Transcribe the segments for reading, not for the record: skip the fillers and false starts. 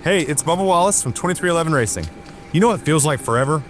Hey, it's Bubba Wallace from 2311 Racing. You know what feels like forever?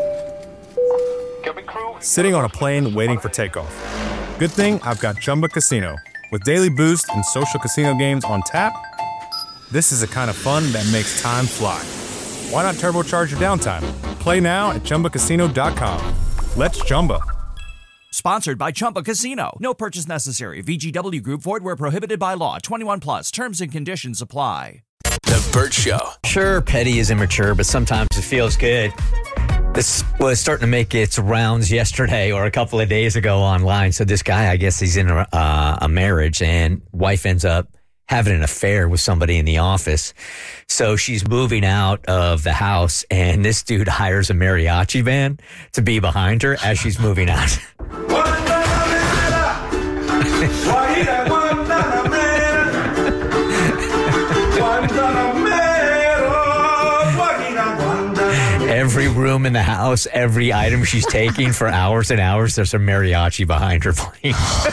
Sitting on a plane waiting for takeoff. Good thing I've got Chumba Casino. With daily boost and social casino games on tap, this is the kind of fun that makes time fly. Why not turbocharge your downtime? Play now at ChumbaCasino.com. Let's Chumba. Sponsored by Chumba Casino. No purchase necessary. VGW Group. Void where prohibited by law. 21 plus. Terms and conditions apply. The Burt Show. Sure, petty is immature, but sometimes it feels good. This was starting to make its rounds yesterday or a couple of days ago online. So this guy, I guess he's in a marriage, and wife ends up having an affair with somebody in the office. So she's moving out of the house, and this dude hires a mariachi band to be behind her as she's moving out. Every room in the house, every item she's taking for hours and hours, there's a mariachi behind her playing.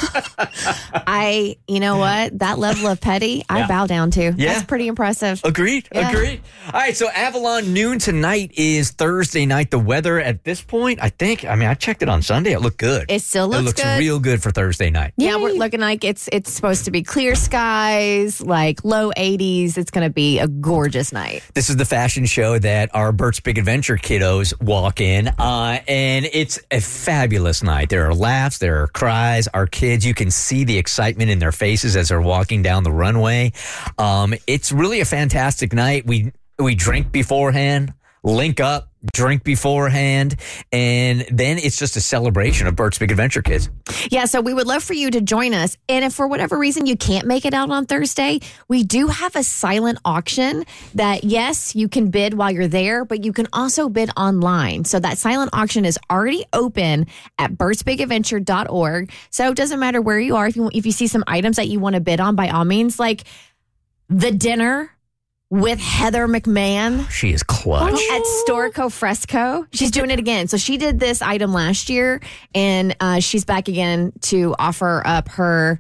You know what? That level of petty, I bow down to. Yeah. That's pretty impressive. Agreed. Yeah. Agreed. All right, so Avalon noon tonight is Thursday night. The weather at this point, I checked it on Sunday. It looked good. It still looks good. It looks real good for Thursday night. Yeah, we're looking like it's supposed to be clear skies, like low 80s. It's going to be a gorgeous night. This is the fashion show that our Burt's Big Adventure kiddos walk in, and it's a fabulous night. There are laughs, there are cries. Our kids, you can see the excitement in their faces as they're walking down the runway. It's really a fantastic night. We drink beforehand, link up, drink beforehand, and then it's just a celebration of Burt's Big Adventure kids. Yeah, so we would love for you to join us. And if for whatever reason you can't make it out on Thursday, we do have a silent auction that, yes, you can bid while you're there, but you can also bid online. So that silent auction is already open at burtsbigadventure.org. So it doesn't matter where you are. If you see some items that you want to bid on, by all means, like the dinner with Heather McMahon. She is clutch. At Storico Fresco. She's doing it again. So she did this item last year, and she's back again to offer up her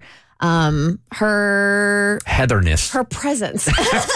Heatherness. Her presence.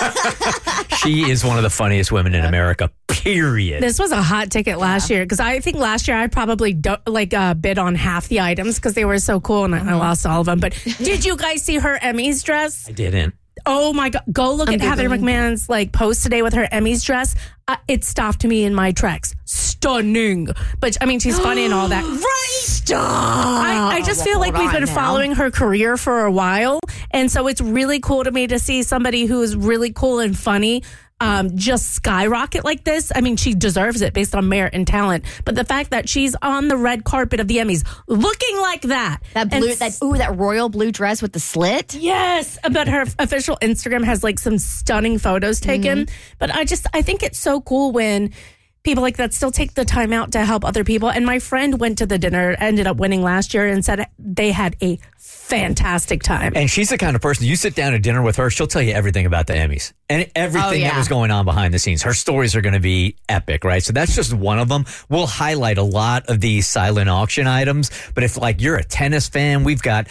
She is one of the funniest women in America, period. This was a hot ticket last year, because I think last year I probably bid on half the items because they were so cool, and I lost all of them. But did you guys see her Emmys dress? I didn't. Oh my God. Go look at Heather McMahon's post today with her Emmys dress. It stopped me in my tracks. Stunning. But I mean, she's funny and all that. Right. Stop. I just feel like we've been following her career for a while. And so it's really cool to me to see somebody who is really cool and funny just skyrocket like this. I mean, she deserves it based on merit and talent. But the fact that she's on the red carpet of the Emmys looking like that. That royal blue dress with the slit. Yes. But her official Instagram has some stunning photos taken. Mm-hmm. But I think it's so cool when people like that still take the time out to help other people. And my friend went to the dinner, ended up winning last year, and said they had a fantastic time. And she's the kind of person, you sit down at dinner with her, she'll tell you everything about the Emmys and everything that was going on behind the scenes. Her stories are going to be epic, right? So that's just one of them. We'll highlight a lot of these silent auction items, but if you're a tennis fan, we've got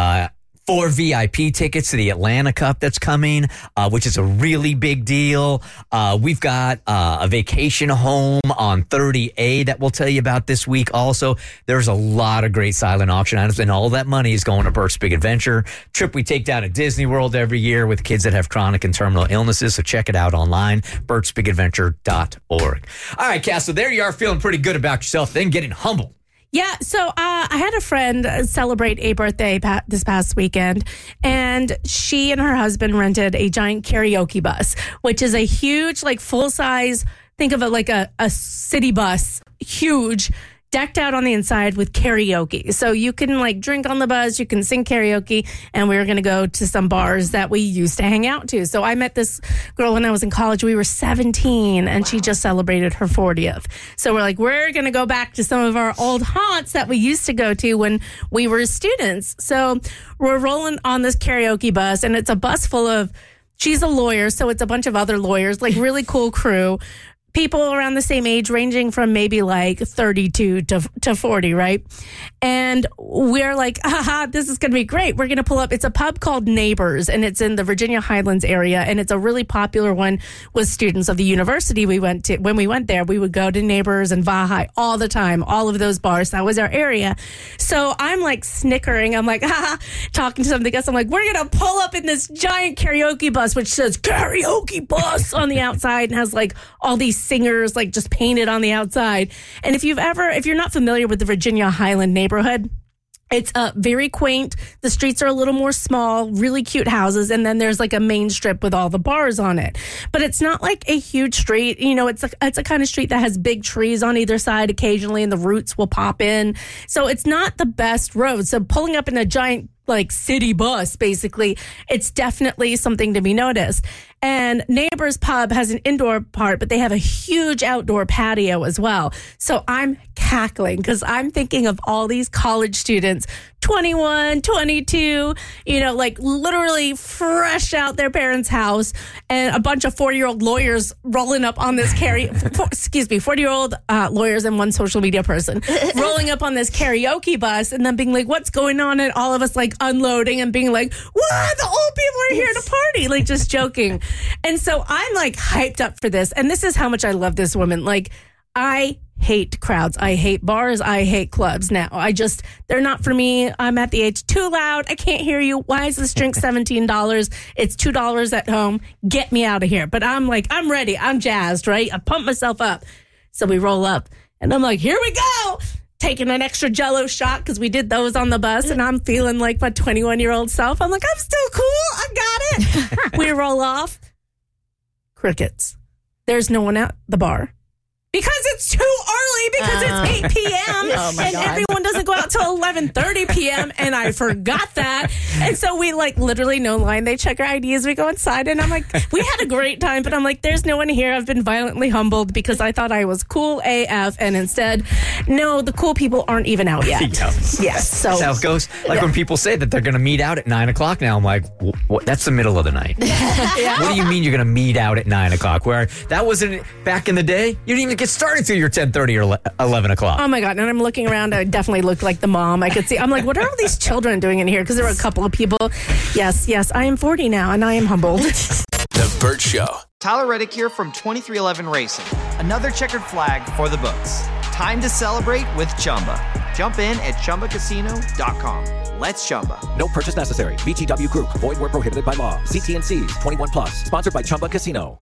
4 VIP tickets to the Atlanta Cup that's coming, which is a really big deal. We've got a vacation home on 30A that we'll tell you about this week also. There's a lot of great silent auction items, and all that money is going to Burt's Big Adventure. Trip we take down at Disney World every year with kids that have chronic and terminal illnesses, so check it out online, burtsbigadventure.org. All right, Cass, so there you are, feeling pretty good about yourself, then getting humbled. Yeah, so I had a friend celebrate a birthday this past weekend, and she and her husband rented a giant karaoke bus, which is a huge, full-size, think of it like a city bus, huge, decked out on the inside with karaoke. So you can drink on the bus, you can sing karaoke, and we were going to go to some bars that we used to hang out to. So I met this girl when I was in college. We were 17, and she just celebrated her 40th. So we're we're going to go back to some of our old haunts that we used to go to when we were students. So we're rolling on this karaoke bus, and it's a bus full of, she's a lawyer, so it's a bunch of other lawyers, really cool crew. people around the same age, ranging from maybe like 32 to 40, right? And we're like, haha, this is going to be great. We're going to pull up. It's a pub called Neighbors, and it's in the Virginia Highlands area, and it's a really popular one with students of the university we went to. When we went there, we would go to Neighbors and Vahai all the time, all of those bars. That was our area. So I'm like snickering. I'm like, haha, talking to some of the guests. I'm like, we're going to pull up in this giant karaoke bus, which says karaoke bus on the outside and has like all these singers like just painted on the outside. And if you're not familiar with the Virginia Highland neighborhood, it's very quaint. The streets are a little more small, really cute houses. And then there's like a main strip with all the bars on it. But it's not like a huge street. You know, it's a kind of street that has big trees on either side occasionally, and the roots will pop in. So it's not the best road. So pulling up in a giant like city bus, basically, it's definitely something to be noticed. And Neighbors Pub has an indoor part, but they have a huge outdoor patio as well. So I'm cackling because I'm thinking of all these college students, 21, 22, you know, like literally fresh out their parents' house, and a bunch of 40-year-old lawyers rolling up on this 40-year-old lawyers and one social media person rolling up on this karaoke bus, and then being like, what's going on? And all of us like unloading and being like, what? The old people are here to party, like just joking. And so I'm like hyped up for this. And this is how much I love this woman. Like, I hate crowds. I hate bars. I hate clubs now. They're not for me. I'm at the age too loud. I can't hear you. Why is this drink $17? It's $2 at home. Get me out of here. But I'm like, I'm ready. I'm jazzed, right? I pump myself up. So we roll up and I'm like, here we go. Taking an extra Jell-O shot because we did those on the bus, and I'm feeling like my 21-year-old self. I'm like, I'm still cool. I got it. We roll off. Crickets. There's no one at the bar. Because it's too early, because it's 8 p.m. and everyone doesn't go out till 11:30 p.m. And I forgot that. And so we like literally no line. They check our ID as we go inside. And I'm like, we had a great time, but I'm like, there's no one here. I've been violently humbled because I thought I was cool AF. And instead, no, the cool people aren't even out yet. Yes. So that's how it goes. Like when people say that they're going to meet out at 9 o'clock now, I'm like, what? That's the middle of the night. What do you mean you're going to meet out at 9 o'clock? Where that wasn't back in the day. You didn't even get started till your 10:30 or 11 o'clock. Oh my God. And I'm looking around. I definitely looked like the mom. I could see. I'm like, what are all these children doing in here? Because there were a couple of people. Yes. I am 40 now and I am humbled. The Burt Show. Tyler Reddick here from 2311 Racing. Another checkered flag for the books. Time to celebrate with Chumba. Jump in at ChumbaCasino.com. Let's Chumba. No purchase necessary. VGW Group. Void where prohibited by law. See T&Cs. 21+. Sponsored by Chumba Casino.